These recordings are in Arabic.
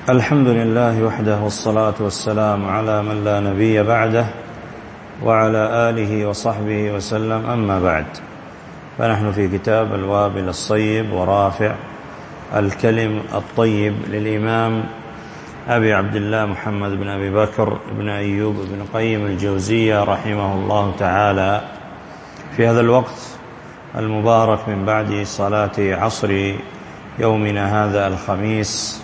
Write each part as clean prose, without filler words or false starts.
الحمد لله وحده، والصلاة والسلام على من لا نبي بعده، وعلى آله وصحبه وسلم. أما بعد، فنحن في كتاب الوابل الصيب ورافع الكلم الطيب للإمام أبي عبد الله محمد بن أبي بكر بن أيوب بن قيم الجوزية رحمه الله تعالى، في هذا الوقت المبارك من بعد صلاة عصر يومنا هذا الخميس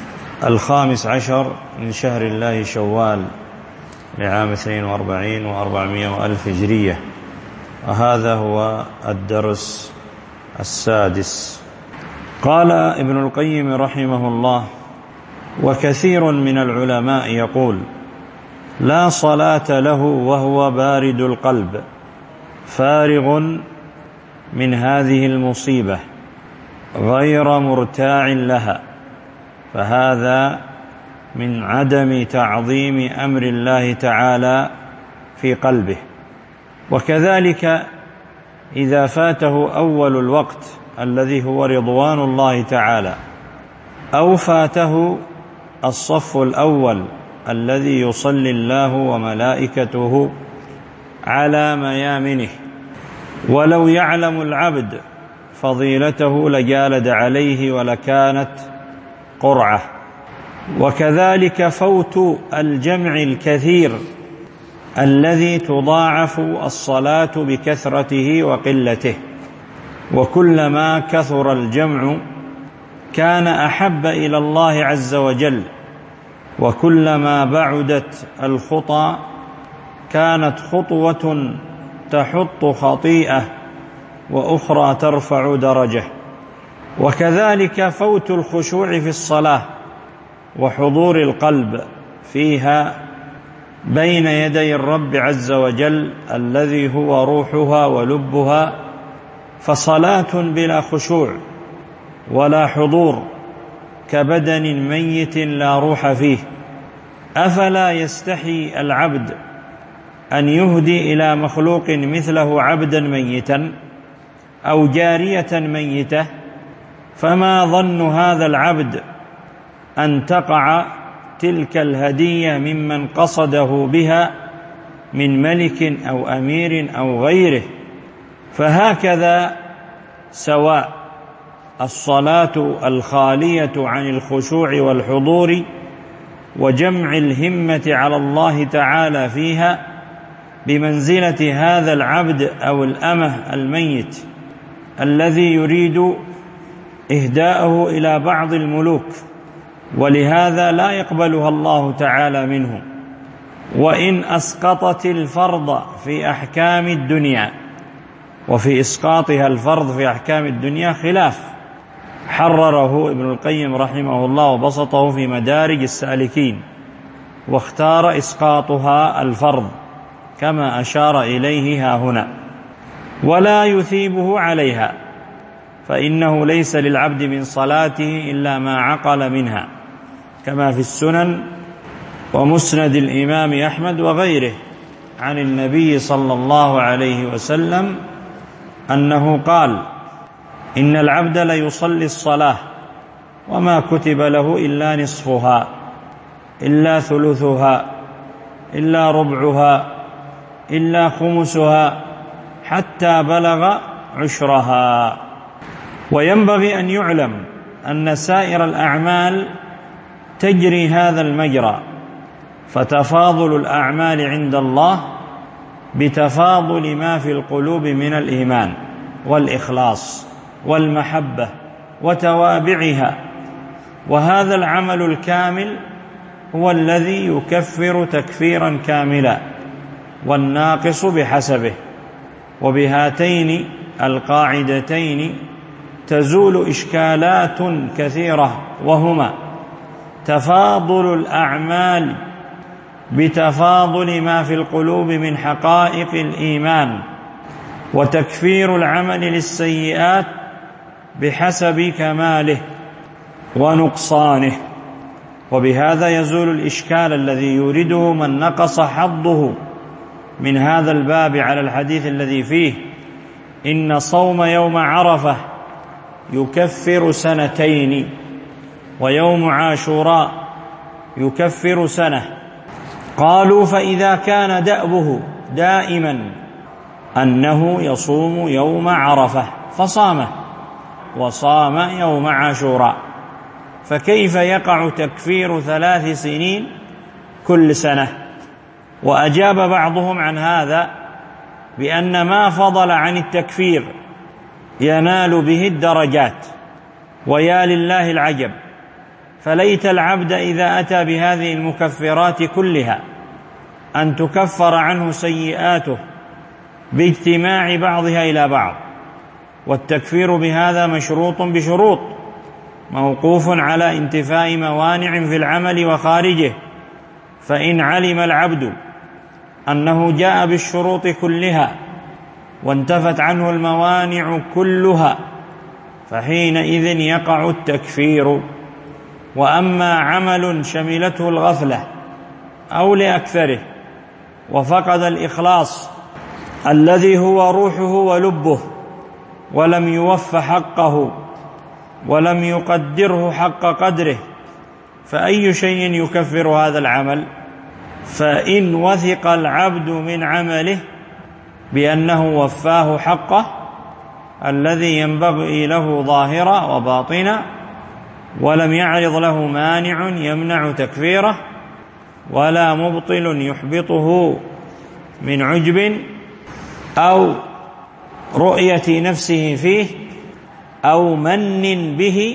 15 من شهر الله شوال لعام 42 و400 وألف هجرية، وهذا هو الدرس السادس. قال ابن القيم رحمه الله: وكثير من العلماء يقول: لا صلاة له وهو بارد القلب فارغ من هذه المصيبة غير مرتاع لها، فهذا من عدم تعظيم أمر الله تعالى في قلبه. وكذلك إذا فاته أول الوقت الذي هو رضوان الله تعالى، أو فاته الصف الأول الذي يصلي الله وملائكته على ميامنه، ولو يعلم العبد فضيلته لجالد عليه ولكانت قرعة. وكذلك فوت الجمع الكثير الذي تضاعف الصلاة بكثرته وقلته، وكلما كثر الجمع كان أحب إلى الله عز وجل، وكلما بعدت الخطى كانت خطوة تحط خطيئة وأخرى ترفع درجة. وكذلك فوت الخشوع في الصلاة وحضور القلب فيها بين يدي الرب عز وجل الذي هو روحها ولبها، فصلاة بلا خشوع ولا حضور كبدن ميت لا روح فيه. أفلا يستحي العبد أن يهدي إلى مخلوق مثله عبدا ميتا أو جارية ميتة؟ فما ظن هذا العبد أن تقع تلك الهدية ممن قصده بها من ملك أو أمير أو غيره؟ فهكذا سواء الصلاة الخالية عن الخشوع والحضور وجمع الهمة على الله تعالى فيها بمنزلة هذا العبد أو الأمة الميت الذي يريد إهداءه إلى بعض الملوك، ولهذا لا يقبلها الله تعالى منه. وإن أسقطت الفرض في أحكام الدنيا، وفي إسقاطها الفرض في أحكام الدنيا خلاف حرره ابن القيم رحمه الله وبسطه في مدارج السالكين، واختار إسقاطها الفرض كما أشار إليه هنا، ولا يثيبه عليها، فإنه ليس للعبد من صلاته إلا ما عقل منها، كما في السنن ومسند الإمام أحمد وغيره عن النبي صلى الله عليه وسلم أنه قال: إن العبد ليصلي الصلاة وما كتب له إلا نصفها، إلا ثلثها، إلا ربعها، إلا خمسها، حتى بلغ عشرها. وينبغي أن يعلم أن سائر الأعمال تجري هذا المجرى، فتفاضل الأعمال عند الله بتفاضل ما في القلوب من الإيمان والإخلاص والمحبة وتوابعها، وهذا العمل الكامل هو الذي يكفر تكفيرا كاملا، والناقص بحسبه. وبهاتين القاعدتين تزول إشكالات كثيرة، وهما تفاضل الأعمال بتفاضل ما في القلوب من حقائق الإيمان، وتكفير العمل للسيئات بحسب كماله ونقصانه. وبهذا يزول الإشكال الذي يورده من نقص حظه من هذا الباب على الحديث الذي فيه: إن صوم يوم عرفة يكفر سنتين، ويوم عاشوراء يكفر سنة. قالوا: فإذا كان دأبه دائما أنه يصوم يوم عرفة فصامه وصام يوم عاشوراء، فكيف يقع تكفير 3 سنين كل سنة؟ وأجاب بعضهم عن هذا بأن ما فضل عن التكفير ينال به الدرجات، ويا لله العجب، فليت العبد إذا أتى بهذه المكفرات كلها أن تكفر عنه سيئاته باجتماع بعضها إلى بعض. والتكفير بهذا مشروط بشروط، موقوف على انتفاء موانع في العمل وخارجه، فإن علم العبد أنه جاء بالشروط كلها وانتفت عنه الموانع كلها فحينئذ يقع التكفير. وأما عمل شملته الغفلة أو لأكثره وفقد الإخلاص الذي هو روحه ولبه ولم يوف حقه ولم يقدره حق قدره، فأي شيء يكفر هذا العمل؟ فإن وثق العبد من عمله بأنه وفاه حقه الذي ينبغي له ظاهرا وباطنا، ولم يعرض له مانع يمنع تكفيره ولا مبطل يحبطه من عجب أو رؤية نفسه فيه أو من به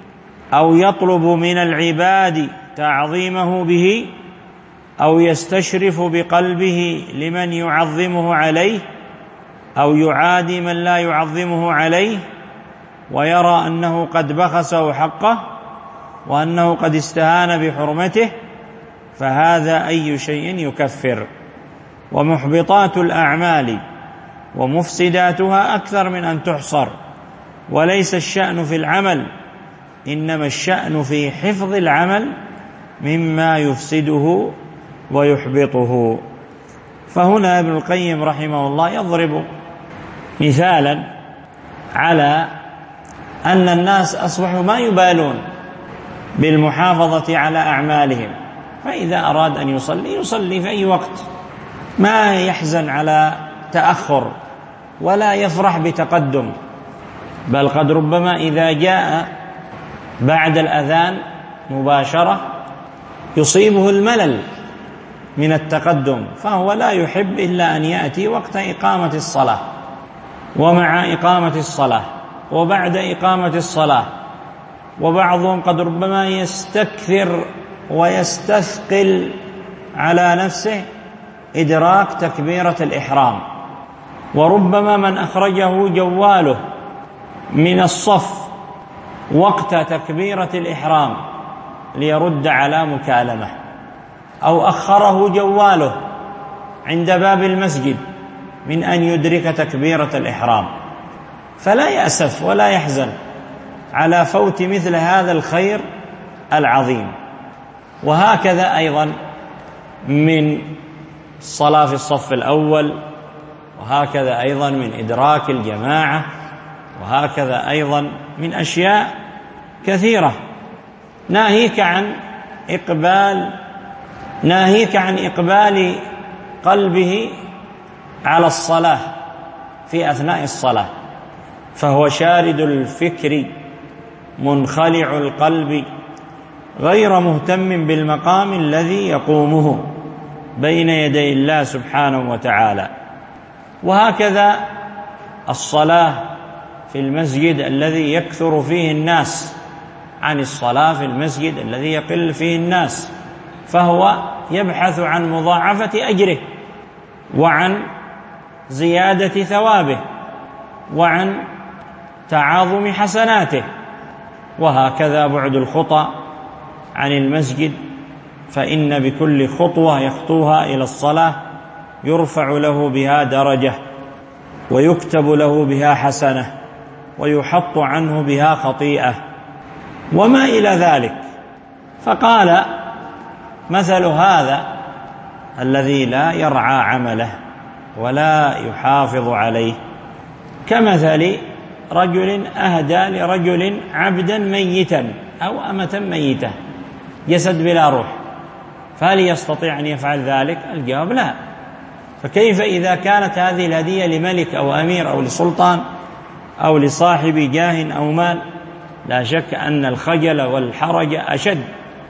أو يطلب من العباد تعظيمه به أو يستشرف بقلبه لمن يعظمه عليه أو يعادي من لا يعظمه عليه ويرى أنه قد بخسه حقه وأنه قد استهان بحرمته، فهذا أي شيء يكفر. ومحبطات الأعمال ومفسداتها أكثر من أن تحصر، وليس الشأن في العمل، إنما الشأن في حفظ العمل مما يفسده ويحبطه. فهنا ابن القيم رحمه الله يضرب مثالا على أن الناس أصبحوا ما يبالون بالمحافظة على أعمالهم، فإذا أراد أن يصلي في أي وقت، ما يحزن على تأخر ولا يفرح بتقدم، بل قد ربما إذا جاء بعد الأذان مباشرة يصيبه الملل من التقدم، فهو لا يحب إلا أن يأتي وقت إقامة الصلاة ومع إقامة الصلاة وبعد إقامة الصلاة. وبعضهم قد ربما يستكثر ويستثقل على نفسه إدراك تكبيرة الإحرام، وربما من أخرجه جواله من الصف وقت تكبيرة الإحرام ليرد على مكالمة، أو أخره جواله عند باب المسجد من أن يدرك تكبيرة الإحرام، فلا يأسف ولا يحزن على فوت مثل هذا الخير العظيم. وهكذا أيضا من الصلاة في الصف الأول، وهكذا أيضا من إدراك الجماعة، وهكذا أيضا من أشياء كثيرة. ناهيك عن إقبال قلبه على الصلاة في أثناء الصلاة، فهو شارد الفكر منخلع القلب غير مهتم بالمقام الذي يقومه بين يدي الله سبحانه وتعالى. وهكذا الصلاة في المسجد الذي يكثر فيه الناس عن الصلاة في المسجد الذي يقل فيه الناس، فهو يبحث عن مضاعفة أجره وعن زيادة ثوابه وعن تعاظم حسناته. وهكذا بعد الخطى عن المسجد، فإن بكل خطوة يخطوها إلى الصلاة يرفع له بها درجة ويكتب له بها حسنة ويحط عنه بها خطيئة وما إلى ذلك. فقال: مثل هذا الذي لا يرعى عمله ولا يحافظ عليه كمثل رجل أهدى لرجل عبدا ميتا أو أمة ميتة، جسد بلا روح، فهل يستطيع أن يفعل ذلك؟ الجواب لا. فكيف إذا كانت هذه الهدية لملك أو أمير أو لسلطان أو لصاحب جاه أو مال؟ لا شك أن الخجل والحرج أشد.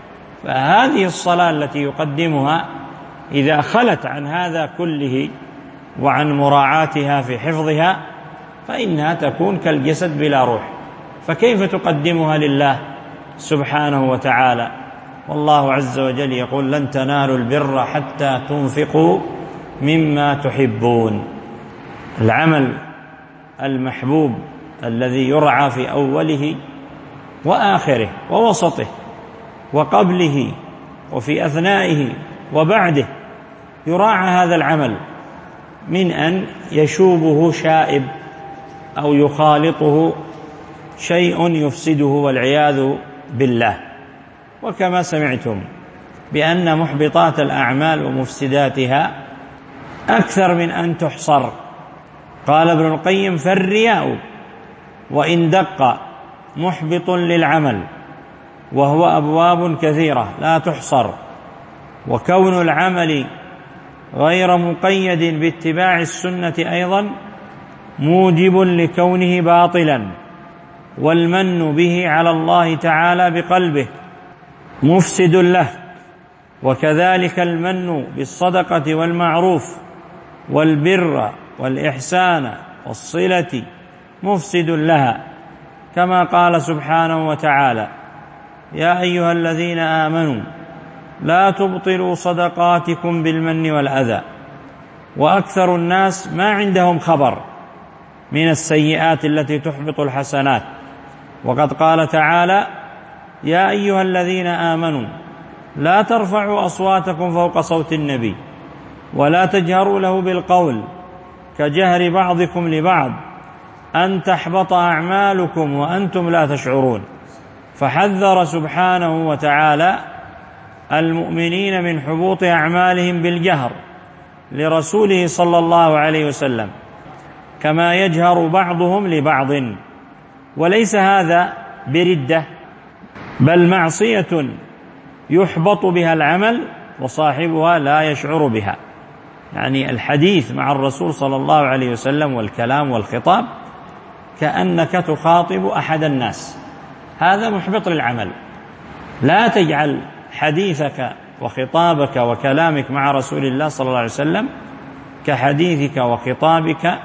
فهذه الصلاة التي يقدمها إذا خلت عن هذا كله وعن مراعاتها في حفظها فإنها تكون كالجسد بلا روح، فكيف تقدمها لله سبحانه وتعالى؟ والله عز وجل يقول: لن تنالوا البر حتى تنفقوا مما تحبون. العمل المحبوب الذي يرعى في أوله وآخره ووسطه وقبله وفي أثنائه وبعده، يراعى هذا العمل من أن يشوبه شائب أو يخالطه شيء يفسده والعياذ بالله. وكما سمعتم بأن محبطات الأعمال ومفسداتها أكثر من أن تحصر. قال ابن القيم: فالرياء وإن دق محبط للعمل، وهو أبواب كثيرة لا تحصر، وكون العمل غير مقيد باتباع السنة أيضا موجب لكونه باطلا، والمن به على الله تعالى بقلبه مفسد له، وكذلك المن بالصدقة والمعروف والبر والإحسان والصلة مفسد لها، كما قال سبحانه وتعالى: يا أيها الذين آمنوا لا تبطلوا صدقاتكم بالمن والأذى. وأكثر الناس ما عندهم خبر من السيئات التي تحبط الحسنات، وقد قال تعالى: يا أيها الذين آمنوا لا ترفعوا أصواتكم فوق صوت النبي ولا تجهروا له بالقول كجهر بعضكم لبعض أن تحبط أعمالكم وأنتم لا تشعرون. فحذر سبحانه وتعالى المؤمنين من حبوط أعمالهم بالجهر لرسوله صلى الله عليه وسلم، كما يجهر بعضهم لبعض. وليس هذا بردة، بل معصية يحبط بها العمل وصاحبها لا يشعر بها. يعني الحديث مع الرسول صلى الله عليه وسلم والكلام والخطاب كأنك تخاطب أحد الناس، هذا محبط للعمل. لا تجعل حديثك وخطابك وكلامك مع رسول الله صلى الله عليه وسلم كحديثك وخطابك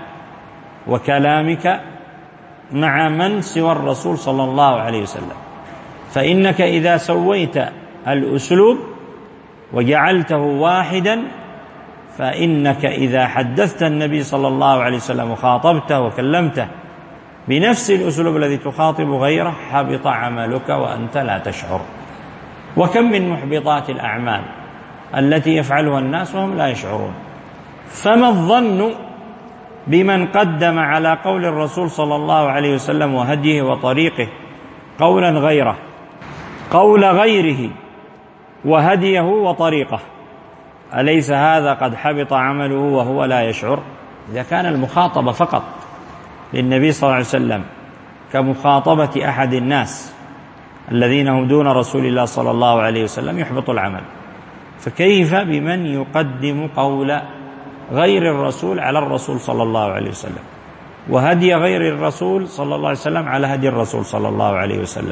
وكلامك مع من سوى الرسول صلى الله عليه وسلم. فإنك إذا سويت الأسلوب وجعلته واحدا، فإنك إذا حدثت النبي صلى الله عليه وسلم وخاطبته وكلمته بنفس الأسلوب الذي تخاطب غيره حبط عملك وأنت لا تشعر. وكم من محبطات الأعمال التي يفعلها الناس وهم لا يشعرون. فما الظن بمن قدم على قول الرسول صلى الله عليه وسلم وهديه وطريقه قولا غيره، قول غيره وهديه وطريقه؟ أليس هذا قد حبط عمله وهو لا يشعر؟ إذا كان المخاطبة فقط للنبي صلى الله عليه وسلم كمخاطبة أحد الناس الذين هم دون رسول الله صلى الله عليه وسلم يحبط العمل، فكيف بمن يقدم قول غير الرسول على الرسول صلى الله عليه وسلم، وهدي غير الرسول صلى الله عليه وسلم على هدي الرسول صلى الله عليه وسلم،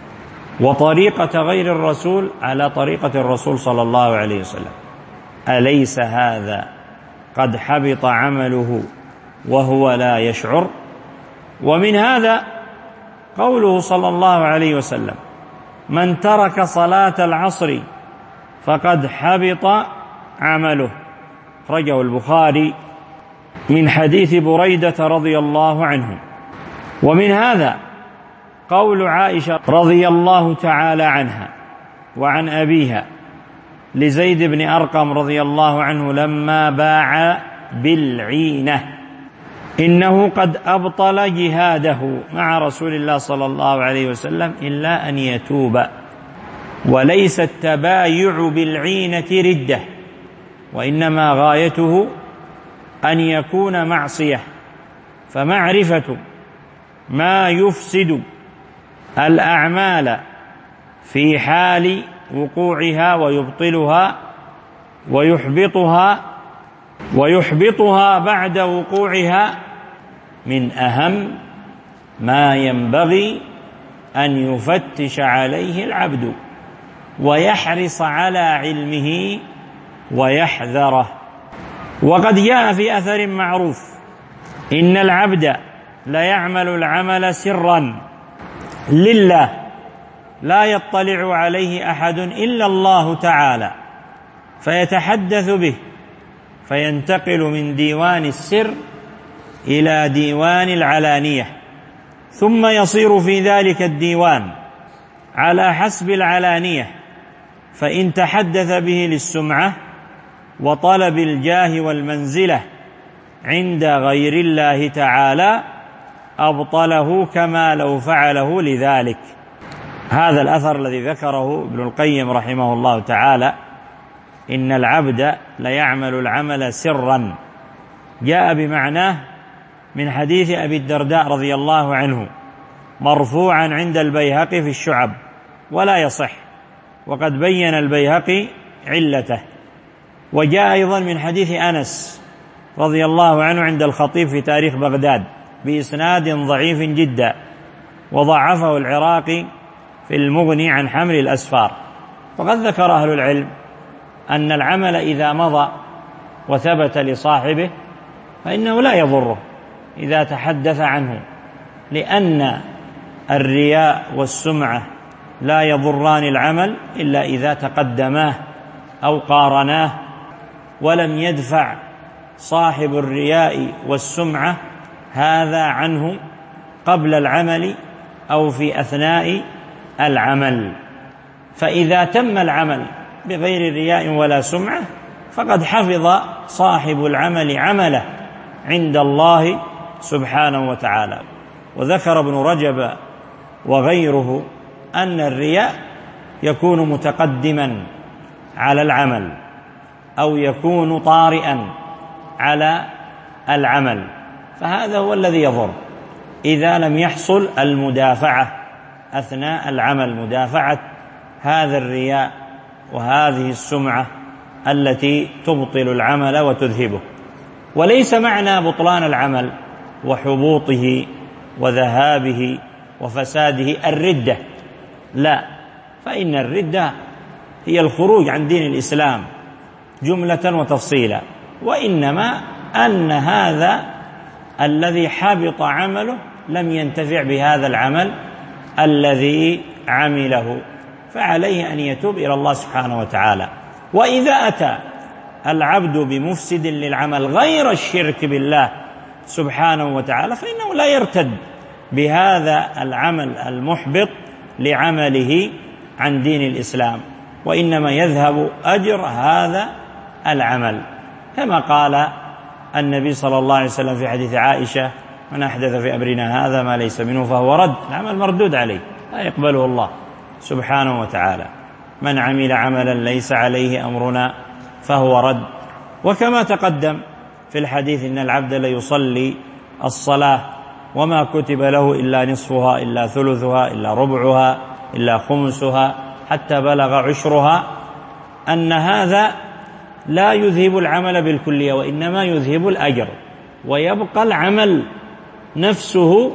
وطريقة غير الرسول على طريقة الرسول صلى الله عليه وسلم؟ أليس هذا قد حبط عمله وهو لا يشعر؟ ومن هذا قوله صلى الله عليه وسلم: من ترك صلاة العصر فقد حبط عمله، أخرجه البخاري من حديث بريدة رضي الله عنه. ومن هذا قول عائشة رضي الله تعالى عنها وعن أبيها لزيد بن أرقم رضي الله عنه لما باع بالعينة: إنه قد أبطل جهاده مع رسول الله صلى الله عليه وسلم إلا أن يتوب. وليس التبايع بالعينة ردة، وإنما غايته أن يكون معصية. فمعرفة ما يفسد الأعمال في حال وقوعها ويحبطها بعد وقوعها من أهم ما ينبغي أن يفتش عليه العبد ويحرص على علمه ويحذره. وقد جاء في أثر معروف: إن العبد ليعمل العمل سرا لله لا يطلع عليه أحد إلا الله تعالى، فيتحدث به فينتقل من ديوان السر إلى ديوان العلانية، ثم يصير في ذلك الديوان على حسب العلانية، فإن تحدث به للسمعة وطلب الجاه والمنزلة عند غير الله تعالى أبطله كما لو فعله لذلك. هذا الأثر الذي ذكره ابن القيم رحمه الله تعالى: إن العبد ليعمل العمل سرا، جاء بمعناه من حديث أبي الدرداء رضي الله عنه مرفوعا عند البيهقي في الشعب ولا يصح، وقد بين البيهقي علته. وجاء أيضا من حديث أنس رضي الله عنه عند الخطيب في تاريخ بغداد بإسناد ضعيف جدا، وضعفه العراقي في المغني عن حمل الأسفار. وقد ذكر أهل العلم أن العمل إذا مضى وثبت لصاحبه فإنه لا يضره إذا تحدث عنه، لأن الرياء والسمعة لا يضران العمل إلا إذا تقدماه أو قارناه، ولم يدفع صاحب الرياء والسمعة هذا عنه قبل العمل أو في أثناء العمل. فإذا تم العمل بغير رياء ولا سمعة فقد حفظ صاحب العمل عمله عند الله سبحانه وتعالى. وذكر ابن رجب وغيره أن الرياء يكون متقدما على العمل أو يكون طارئا على العمل، فهذا هو الذي يضر إذا لم يحصل المدافعة أثناء العمل، مدافعة هذا الرياء وهذه السمعة التي تبطل العمل وتذهبه. وليس معنى بطلان العمل وحبوطه وذهابه وفساده الردة، لا، فإن الردة هي الخروج عن دين الإسلام جملة وتفصيلا، وإنما أن هذا الذي حبط عمله لم ينتفع بهذا العمل الذي عمله، فعليه أن يتوب إلى الله سبحانه وتعالى. وإذا أتى العبد بمفسد للعمل غير الشرك بالله سبحانه وتعالى فإنه لا يرتد بهذا العمل المحبط لعمله عن دين الإسلام، وإنما يذهب أجر هذا العمل، كما قال النبي صلى الله عليه وسلم في حديث عائشة: من أحدث في أمرنا هذا ما ليس منه فهو رد. العمل مردود عليه، لا يقبله الله سبحانه وتعالى. من عمل عملا ليس عليه أمرنا فهو رد. وكما تقدم في الحديث إن العبد ليصلي الصلاة وما كتب له إلا نصفها إلا ثلثها إلا ربعها إلا خمسها حتى بلغ عشرها، أن هذا لا يذهب العمل بالكلية، وإنما يذهب الأجر، ويبقى العمل نفسه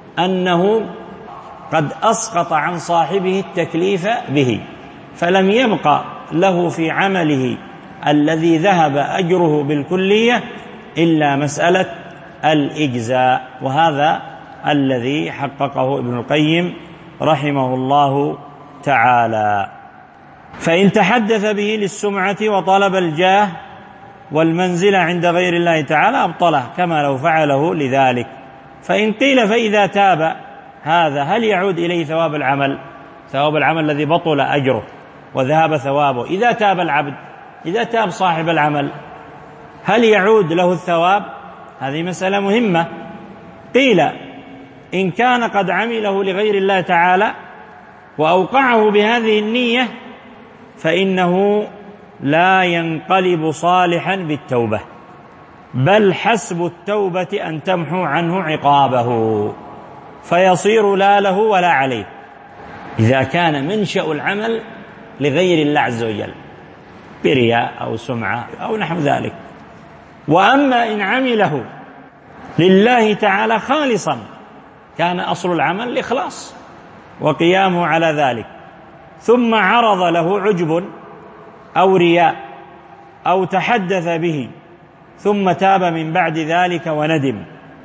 أنه قد أسقط عن صاحبه التكليف به، فلم يبقى له في عمله الذي ذهب أجره بالكلية إلا مسألة الإجزاء. وهذا الذي حققه ابن القيم رحمه الله تعالى. فإن تحدث به للسمعة وطلب الجاه والمنزلة عند غير الله تعالى أبطله كما لو فعله لذلك. فإن قيل فإذا تاب هذا هل يعود إليه ثواب العمل؟ ثواب العمل الذي بطل أجره وذهب ثوابه، إذا تاب العبد، إذا تاب صاحب العمل، هل يعود له الثواب؟ هذه مسألة مهمة. قيل إن كان قد عمله لغير الله تعالى وأوقعه بهذه النية فإنه لا ينقلب صالحا بالتوبة، بل حسب التوبة أن تمحو عنه عقابه فيصير لا له ولا عليه. إذا كان منشأ العمل لغير الله عز وجل برياء أو سمعة أو نحو ذلك. وأما إن عمله لله تعالى خالصا كان أصل العمل الإخلاص وقيامه على ذلك، ثم عرض له عجب أو رياء أو تحدث به ثم تاب من بعد ذلك وندم،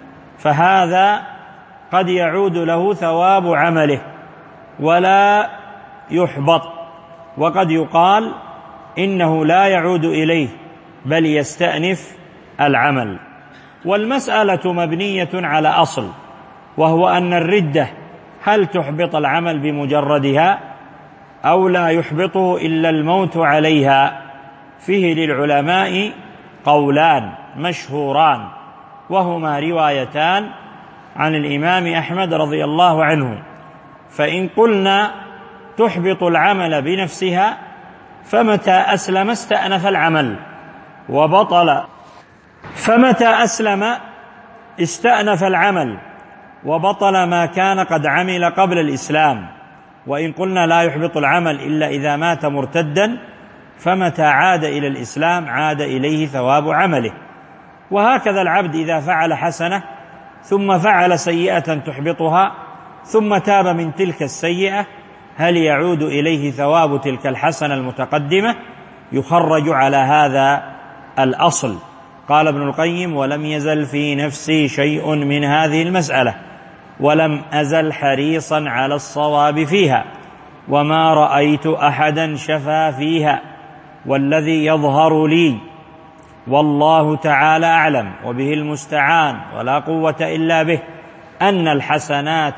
فهذا قد يعود له ثواب عمله ولا يحبط، وقد يقال إنه لا يعود إليه بل يستأنف العمل. والمسألة مبنية على أصل، وهو أن الردة هل تحبط العمل بمجردها أو لا يحبطه إلا الموت عليها؟ فيه للعلماء قولان مشهوران، وهما روايتان عن الإمام أحمد رضي الله عنه. فإن قلنا تحبط العمل بنفسها فمتى أسلم استأنف العمل وبطل، فمتى أسلم استأنف العمل وبطل ما كان قد عمل قبل الإسلام. وإن قلنا لا يحبط العمل إلا إذا مات مرتدا فمتى عاد إلى الإسلام عاد إليه ثواب عمله. وهكذا العبد إذا فعل حسنة ثم فعل سيئة تحبطها ثم تاب من تلك السيئة هل يعود إليه ثواب تلك الحسنة المتقدمة؟ يخرج على هذا الأصل. قال ابن القيم: ولم يزل في نفسي شيء من هذه المسألة ولم أزل حريصا على الصواب فيها، وما رأيت أحدا شفى فيها، والذي يظهر لي والله تعالى أعلم وبه المستعان ولا قوة إلا به أن الحسنات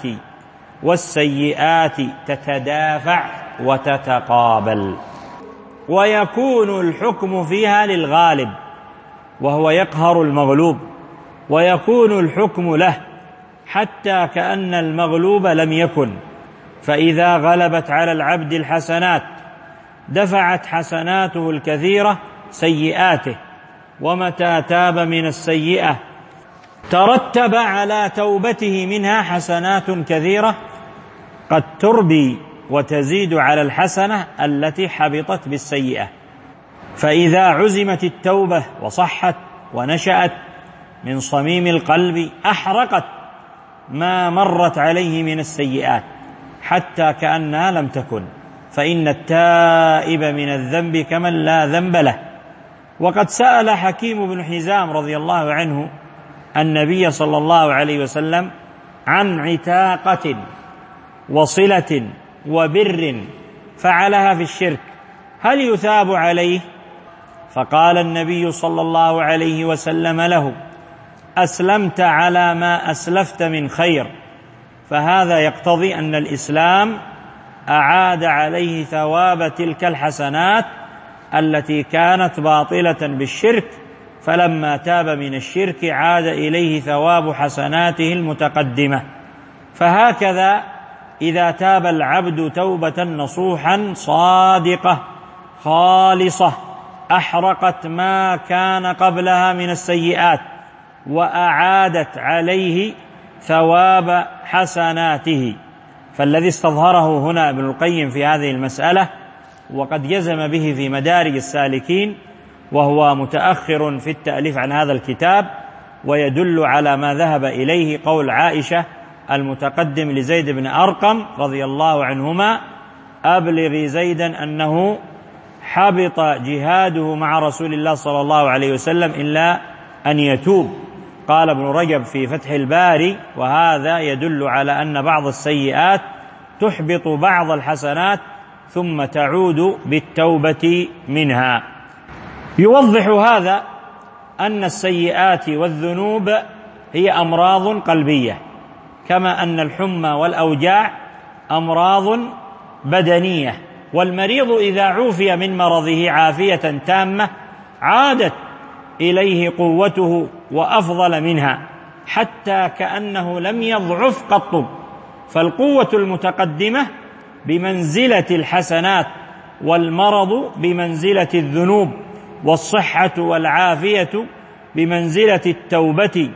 والسيئات تتدافع وتتقابل، ويكون الحكم فيها للغالب وهو يقهر المغلوب، ويكون الحكم له حتى كأن المغلوب لم يكن. فإذا غلبت على العبد الحسنات دفعت حسناته الكثيرة سيئاته، ومتى تاب من السيئة ترتب على توبته منها حسنات كثيرة قد تربي وتزيد على الحسنة التي حبطت بالسيئة. فإذا عزمت التوبة وصحت ونشأت من صميم القلب أحرقت ما مرت عليه من السيئات حتى كأنها لم تكن، فإن التائب من الذنب كمن لا ذنب له. وقد سأل حكيم بن حزام رضي الله عنه النبي صلى الله عليه وسلم عن عتاقة وصلة وبر فعلها في الشرك هل يثاب عليه؟ فقال النبي صلى الله عليه وسلم له: أسلمت على ما أسلفت من خير. فهذا يقتضي أن الإسلام أعاد عليه ثواب تلك الحسنات التي كانت باطلة بالشرك، فلما تاب من الشرك عاد إليه ثواب حسناته المتقدمة. فهكذا إذا تاب العبد توبة نصوحا صادقة خالصة أحرقت ما كان قبلها من السيئات وأعادت عليه ثواب حسناته. فالذي استظهره هنا ابن القيم في هذه المسألة وقد يزم به في مدارج السالكين، وهو متأخر في التأليف عن هذا الكتاب، ويدل على ما ذهب إليه قول عائشة المتقدم لزيد بن أرقم رضي الله عنهما: أبلغ زيدا أنه حبط جهاده مع رسول الله صلى الله عليه وسلم إلا أن يتوب. قال ابن رجب في فتح الباري: وهذا يدل على أن بعض السيئات تحبط بعض الحسنات ثم تعود بالتوبة منها. يوضح هذا أن السيئات والذنوب هي أمراض قلبية، كما أن الحمى والأوجاع أمراض بدنية، والمريض إذا عوفي من مرضه عافية تامة عادت إليه قوته وأفضل منها حتى كأنه لم يضعف قط. فالقوة المتقدمة بمنزلة الحسنات، والمرض بمنزلة الذنوب، والصحة والعافية بمنزلة التوبة،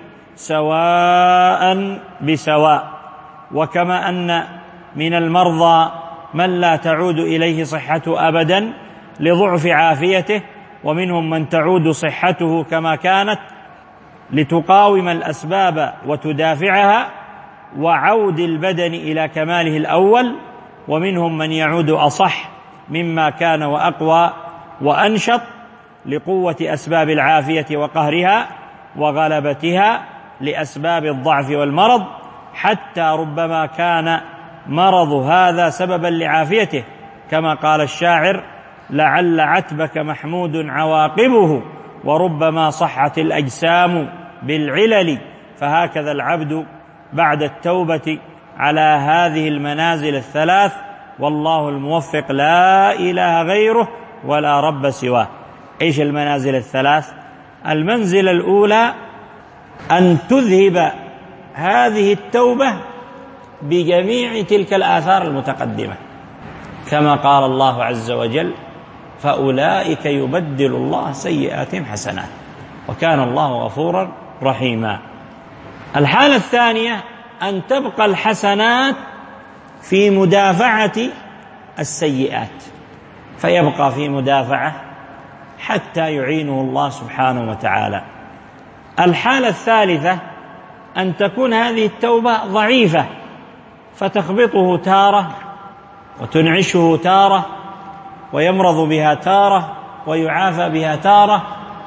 سواء بسواء. وكما أن من المرضى من لا تعود إليه صحته أبدا لضعف عافيته، ومنهم من تعود صحته كما كانت لتقاوم الأسباب وتدافعها وعود البدن إلى كماله الأول، ومنهم من يعود أصح مما كان وأقوى وأنشط لقوة أسباب العافية وقهرها وغلبتها لأسباب الضعف والمرض، حتى ربما كان مرض هذا سببا لعافيته، كما قال الشاعر: لعل عتبك محمود عواقبه وربما صحت الأجسام بالعلل. فهكذا العبد بعد التوبة على هذه المنازل الثلاث، والله الموفق لا إله غيره ولا رب سواه. إيش المنازل الثلاث؟ المنزلة الأولى أن تذهب هذه التوبة بجميع تلك الآثار المتقدمة، كما قال الله عز وجل: فأولئك يبدل الله سيئاتهم حسنات وكان الله غفورا رحيما. الحالة الثانية أن تبقى الحسنات في مدافعة السيئات، فيبقى في مدافعة حتى يعينه الله سبحانه وتعالى. الحالة الثالثة أن تكون هذه التوبة ضعيفة، فتخبطه تارة وتنعشه تارة ويمرض بها تارة ويعافى بها تارة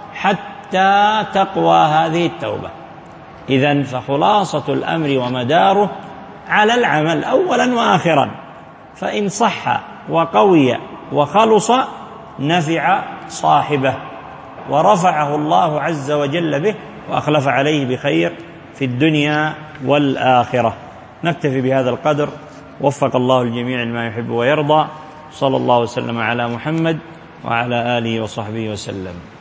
حتى تقوى هذه التوبة. إذن فخلاصة الأمر ومداره على العمل أولا وآخرا، فإن صح وقوي وخلص نفع صاحبه ورفعه الله عز وجل به وأخلف عليه بخير في الدنيا والآخرة. نكتفي بهذا القدر، وفق الله الجميع لما يحب ويرضى. صلى الله وسلم على محمد وعلى آله وصحبه وسلم.